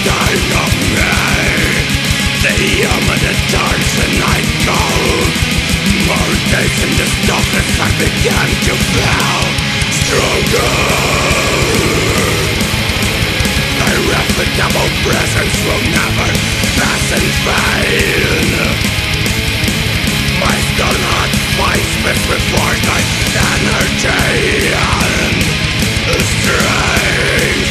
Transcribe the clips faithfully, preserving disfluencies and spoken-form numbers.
dying of me. The moment it turns and I go, more days in this darkness I began to feel stronger. The reputable presence will never pass in vain. My stone heart fights with reported energy and strength.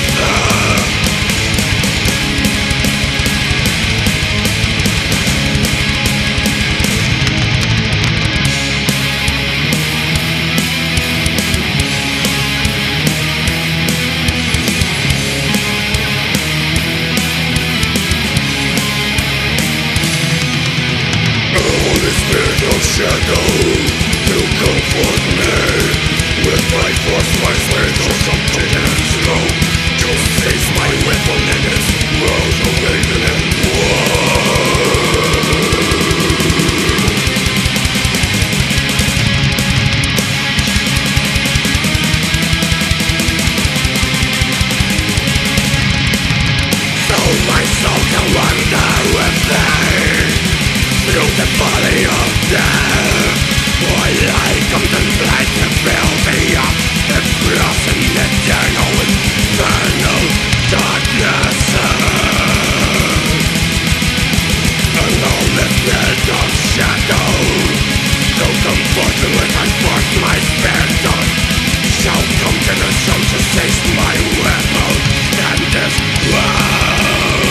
Shadow to comfort me. With my force, my spirit shall come to and slow. To seize my weapon and its world awaken and war. So my soul can wander with thee through the valley of death, while I contemplate the building of the frozen eternal infernal darkness. And all the spirit of shadow, so comfortably comfort my spirit, shall come to the soul to seize my weapon and this world.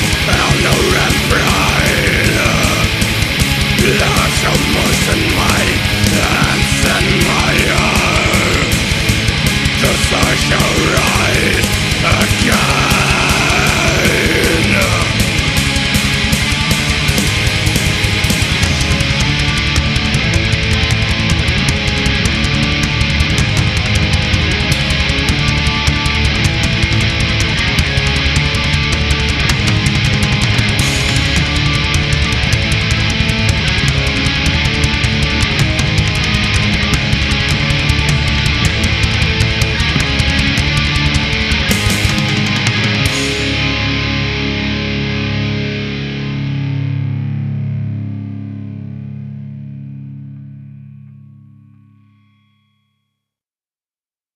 Love's almost in my